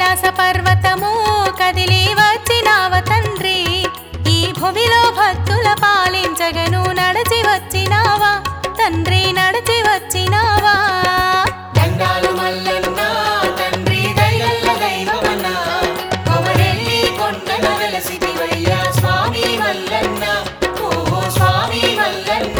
కైలాస పర్వతము కదిలి వచ్చినావ తండ్రి, ఈ భువిలో భక్తుల పాలించగను నడచి వచ్చినావా తండ్రి, నడచి వచ్చినావా. దండాలు మల్లన్న తండ్రి దయగల్ల దైవమన్న, కొమరెల్లి కొండన వెలసితివయ్యా స్వామి మల్లన్న, ఓ స్వామి మల్లన్న.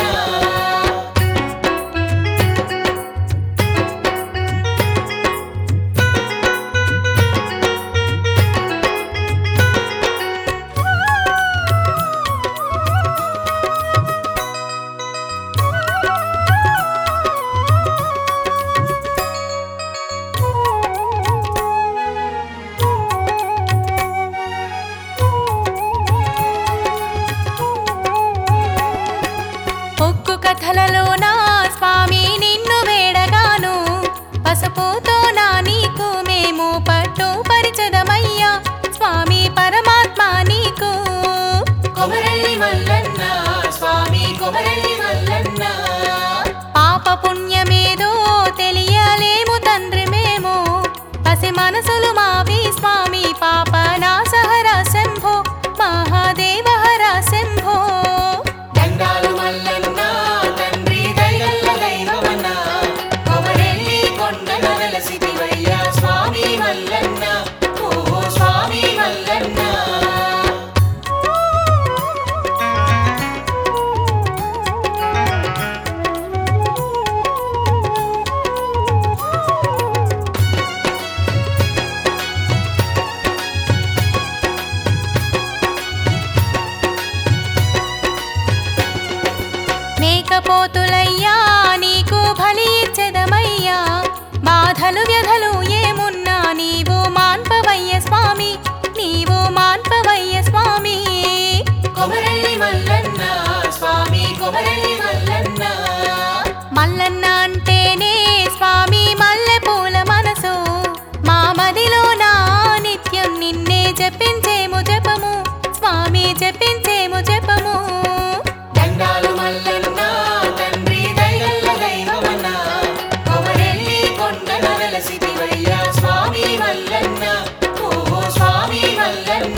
ఒక్కు కథలలోన స్వామి నిన్ను వేడగాను, పసుపుతో నా నీకు మేము పట్టు పరిచదమయ్యా స్వామి పరమాత్మ నీకు. కొమరెల్లి మల్లన్న స్వామి కొమరెల్లి మల్లన్న, పాప పుణ్యమేదో తెలియలేము తండ్రి మేము, పసి మనసులు మావి స్వామి పాప నాశహర శంభో మహాదేవ హర శంభో. దండాలు మల్లన్న తండ్రి దయగల్ల దైవమన్న, కొమరెల్లి కొండన వెలసితివయ్యా స్వామి మల్లన్న, ఓ స్వామి మల్లన్న. మేకపోతులయ్యా నీకు బలి ఇచ్చెదమయ్యా, బాధలు వ్యధలు ఏమున్నా నీవు మాన్పవయ్య స్వామి, నీవు మాన్పవయ్య స్వామి. కొమరెల్లి మల్లన్న స్వామి కొమరెల్లి మల్లన్న, మల్లన్న అంటేనే స్వామి మల్లె పూల మనసు, మా మదిలో నా నిత్యం నిన్నే జపించేము జపము స్వామి, జపించేము జపము. దండాలు మల్లన్న తండ్రి దయగల్ల దైవమన్న, కొమరెల్లి కొండన వెలసితివయ్యా స్వామి మల్లన్న, ఓ స్వామి మల్లన్న.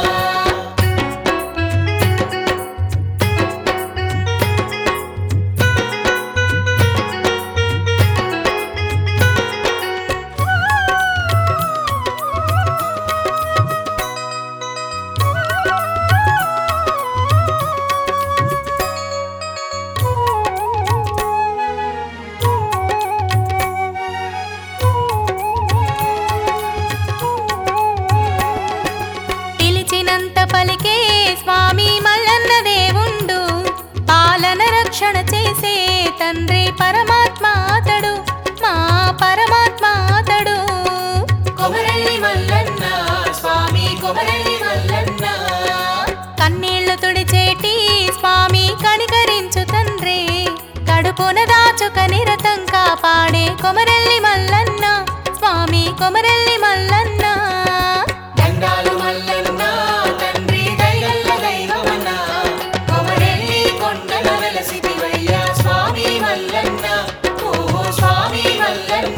పిలిచినంత పలికే స్వామి మల్లన్న దేవుండు, పాలన రక్షణ చేసే తండ్రి పరమాత్మ అతడు, మా పరమాత్మ అతడు. కొమరెల్లి మల్లన్న స్వామి కొమరెల్లి మల్లన్న, కన్నీళ్లు తుడిచేటి స్వామి కనికరించు తండ్రి, కడుపున దాచుక నిరతం కాపాడే కొమరెల్లి మల్లన్న స్వామి కొమరెల్లి మల్లన్న. దండాలు మల్లన్న తండ్రి దయగల్ల దైవమన్న, కొమరెల్లి కొండన వెలసితివయ్యా స్వామి మల్లన్న, ఓ స్వామి మల్లన్న.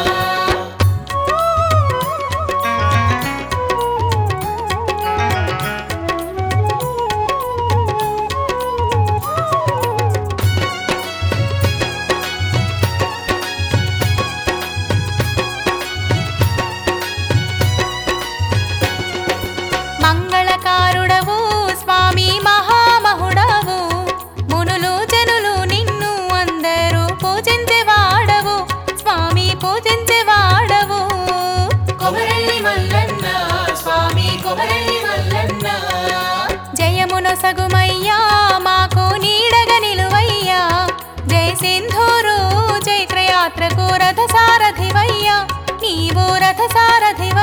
మంగళకారుడవు స్వామి మహామహుడవు, మునులు జనులు నిన్ను అందరూ పూజించేవాడవు స్వామి, పూజించేవాడవు. కొమరెల్లి మల్లన్న స్వామి కొమరెల్లి మల్లన్న, జయమునొసగుమయ్యా మాకు నీడగా నిలువయ్యా, జయ సింధూరు జైత్రయాత్రకు రథసారథివయ్యా, నీవు రథసారథి